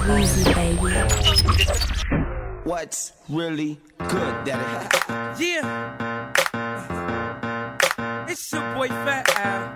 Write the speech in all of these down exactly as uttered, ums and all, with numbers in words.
Weezy, baby. What's really good, daddy? Yeah. It's your boy Fat Al.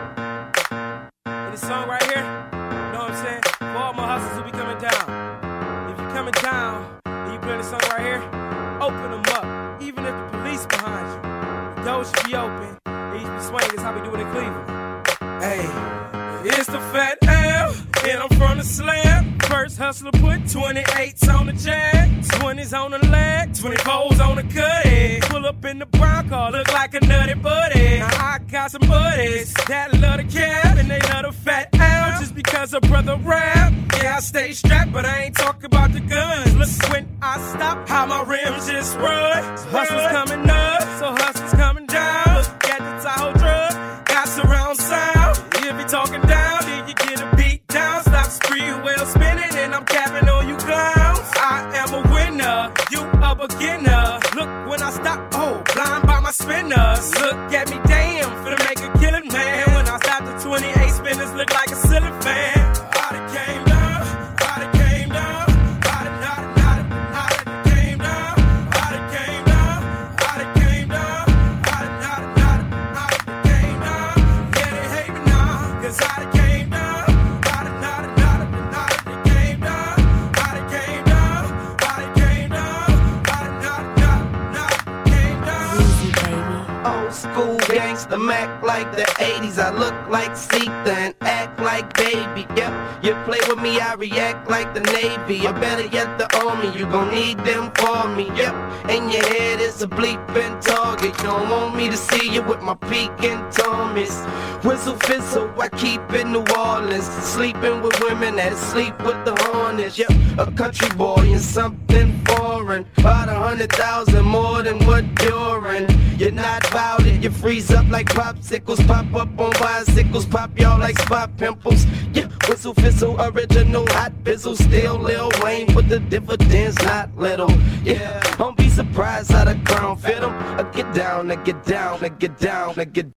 And this song right here, you know what I'm saying? For all my hustlers who be coming down. If you're coming down and you play this song right here, open them up. Even if the police behind you, the doors should be open. And you be swinging, it's how we do it in Cleveland. Hey, it's the Fat Al, and I'm from the slam. First hustler put twenty-eights on the jack, twenties on the leg, twenty-fours on the cut. Pull up in the brown car, look like a nutty buddy. Now I got some buddies that love the cab, and they love the Fat Al just because a brother rap. Yeah, I stay strapped, but I ain't talking about the guns. Look when I stop, how my rims just run. Hustlers coming up, so hustlers coming down. Look at the Tahoe truck, got surround sound. If you talking down, then you get a beat down. Stop spree wheel spinning, and I'm capping on you clowns. I am a winner, you a beginner. Look when I stop, oh, blind by my spinners. Look at me, damn, finna make a killing, man. When I stop, the twenty-eight spinners look like a ceiling fan. I done came down, I done came down. I done, I done, I done, I done came down. I done came down, I done came down. I done, I done, I done, I done came down. Yeah, they hate me now, cause I done came down. I done, I done, I done, I done came down. I done came down, I done came down. I done, I done, I done, I done came down. Weezy, baby. Old school gangsta Mac like the eighties. I look like Sita and act like baby. Yep, you play with me, I react like the Navy. Or better yet, the Army. You gon' need them for me. Yep, and your head is a bleeping target. You don't want me to see you with my peeking tummies. Whistle fizzle, I keep in New Orleans. Sleeping with women that sleep with the Hornets. Yep, a country boy and something foreign. About a hundred thousand more than what you're in. You're not about it, you freeze up like popsicles. Pop up on bicycles, pop y'all like spot pimples. Yeah, whistle fizzle, original hot bizzle. Still Lil Wayne, but the dividends not little. Yeah, don't be surprised how the crown fit 'em. I get down, I get down, I get down, I get